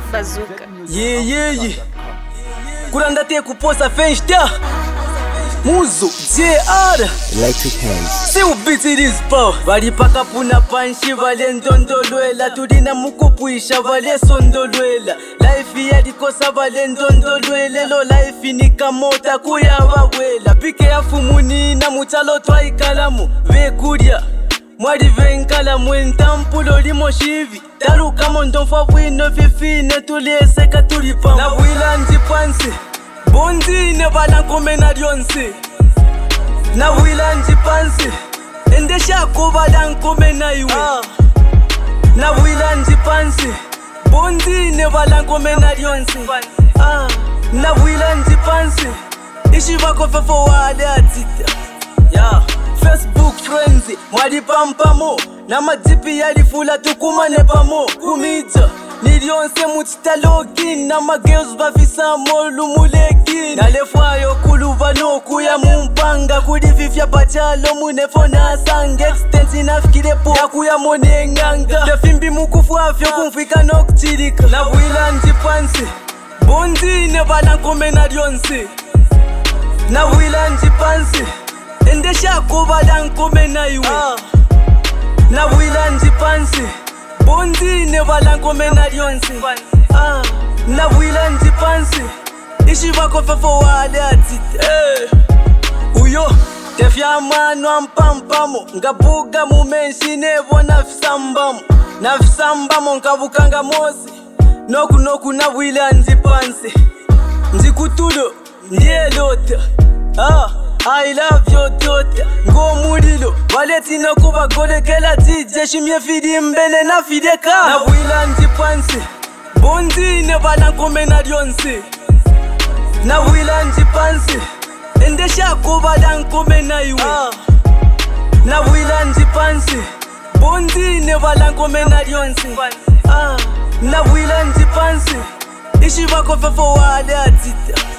Bazooka. Yeah. Kuranda te kuposa fenster. Muzo, JR. Electric hands. Si ubiti this power. Bali paka puna panshi vale ndondolwela. Tulina mukupuisha vale sondolwela. Life ya dikosa vale ndondolwele. Lo life ni kamota kuya wawela. Pike ya fumuni na mutalo twa ikalamu. Vekudia mwari venkala mwentampulo limo shivi. Daru kama ndonfa wino fifine tulieseka tulipamu. Na wila njipansi bondi ne balankome na lyonse. Na wila njipansi endesha ko balankome na iwe. Na wila njipansi bondi ne balankome na lyonse. Na wila njipansi ishi bako fefo wale atita. Facebook friends mwali pampamo. Na madipi yalifula tukumane pamo. Kumita nilionse mutita login. Na magirls bafisa molu muleki. Na lefwayo kuluva no kuya mumpanga. Kudififya pachalo munefona asange. Extensi nafikirepo ya kuya mone nganga. Defimbi mukufu afyo kumfika no kuchirika. Na wila njipansi bondi ne balankome na lyonse. Na wila njipansi endesha ko balankome na iwe. Na wila njipansi bondi ne balankome na lyonse. Na wila njipansi ishi bako fefo wale atita. Uyo tefya mano ampampamo. Ngabuga mumenshi nebo nafisambamo. Nafisambamo nkabukanga mosi. Noku na wila njipansi. Njikutulo ndiye lota. I love your daughter. Ngo mulilo waleti no kuba golekela tije. Shimye fidi mbele na fideka. Na wila njipansi bondi ne balankome na lyonse. Na wila njipansi endesha ko balankome na iwe. Na wila njipansi bondi ne balankome na lyonse. Na wila njipansi ishi bako fefo wale atita.